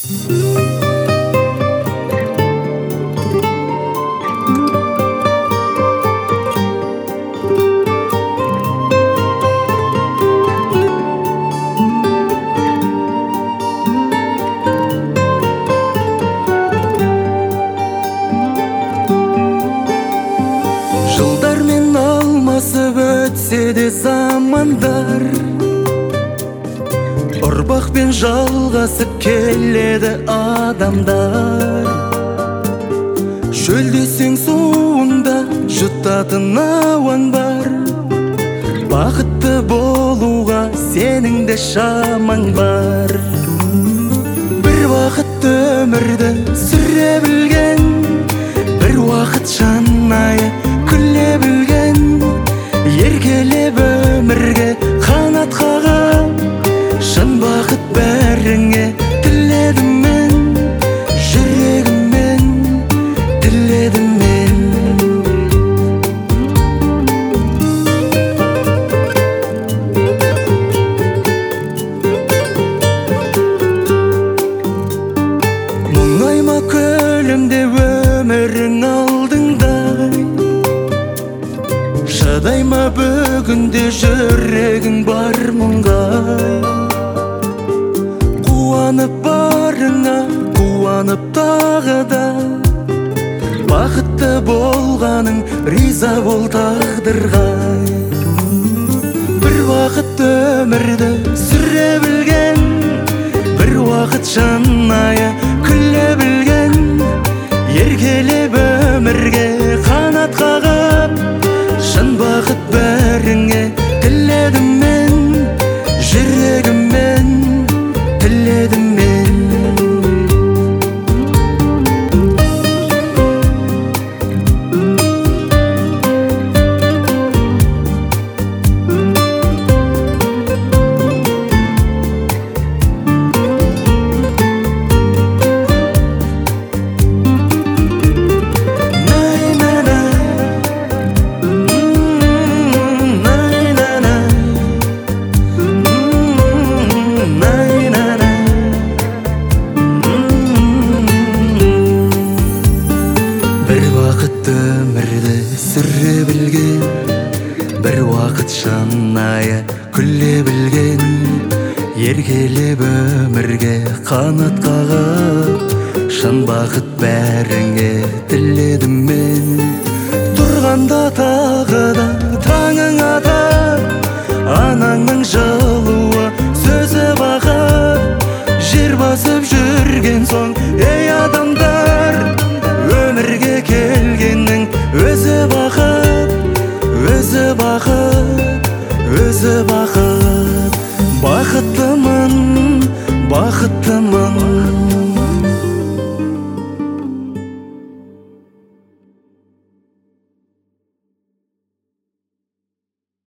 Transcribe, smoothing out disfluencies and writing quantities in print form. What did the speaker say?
Жылдармен алмасып өтсе де замандар, ұрпақпен жалғасып келеді адамдар. Шөлдесең суында жұтатын ауаң бар, бақытты болуға сенің де шамаң бар. Бір уақыт өмірді сүре білген, бір уақыт шанайы күле білген, еркелеп өмірге қанат қағып, шын бақыт бәріңе тіледім мен, жүрегіммен тіледім мен. Мұңайма көлімде өмірің алдыңдай, шыдайма бүгінде жүрегің бар мұңғай. Қуанып барыңа, қуанып тағы да, бақытты болғаның риза бол тағдырға. Бір уақыт өмірді сүре білген, бір уақыт шанайы күле білген, еркелеп өмірге қанат қағып, шын бақыт бәріңе тіледім мен, жүрегіммен тіледім мен. Бір уақыт өмірді сүре білген, бір уақыт шанайы күле білген, еркелеп өмірге қанат қағып, шын бақыт бәріңе тіледім мен. Тұрғанда тағы да таңың атар, анаңның жылуы сөзі бақыт, жер басып жүрген соң ей адамдар, өмірге келгеннің өзі бақыт, өзі бақыт, өзі бақыт. Бақыттымын